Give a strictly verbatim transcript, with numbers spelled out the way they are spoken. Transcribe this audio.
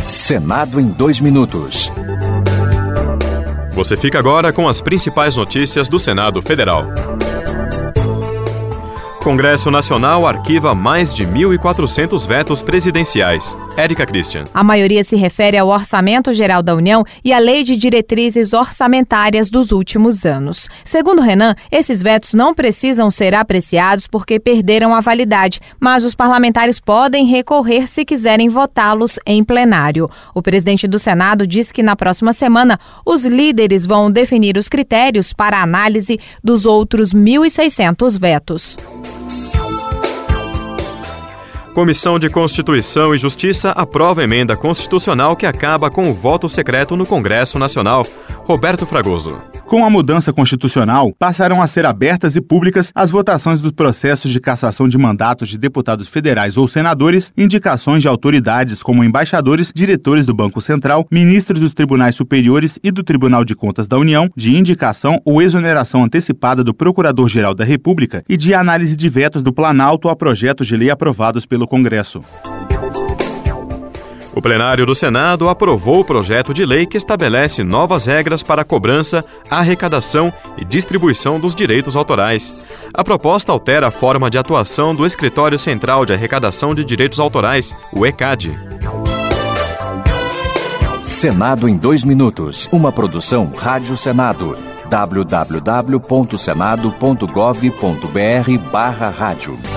Senado em dois minutos. Você fica agora com as principais notícias do Senado Federal. Congresso Nacional arquiva mais de mil e quatrocentos vetos presidenciais. Érica Christian. A maioria se refere ao Orçamento Geral da União e à Lei de Diretrizes Orçamentárias dos últimos anos. Segundo Renan, esses vetos não precisam ser apreciados porque perderam a validade, mas os parlamentares podem recorrer se quiserem votá-los em plenário. O presidente do Senado diz que na próxima semana os líderes vão definir os critérios para a análise dos outros mil e seiscentos vetos. Comissão de Constituição e Justiça aprova a emenda constitucional que acaba com o voto secreto no Congresso Nacional. Roberto Fragoso. Com a mudança constitucional, passaram a ser abertas e públicas as votações dos processos de cassação de mandatos de deputados federais ou senadores, indicações de autoridades como embaixadores, diretores do Banco Central, ministros dos tribunais superiores e do Tribunal de Contas da União, de indicação ou exoneração antecipada do Procurador-Geral da República e de análise de vetos do Planalto a projetos de lei aprovados pelo Congresso. O plenário do Senado aprovou o projeto de lei que estabelece novas regras para a cobrança, arrecadação e distribuição dos direitos autorais. A proposta altera a forma de atuação do Escritório Central de Arrecadação de Direitos Autorais, o ECAD. Senado em dois minutos. Uma produção Rádio Senado. w w w ponto senado ponto gov ponto b r barra rádio.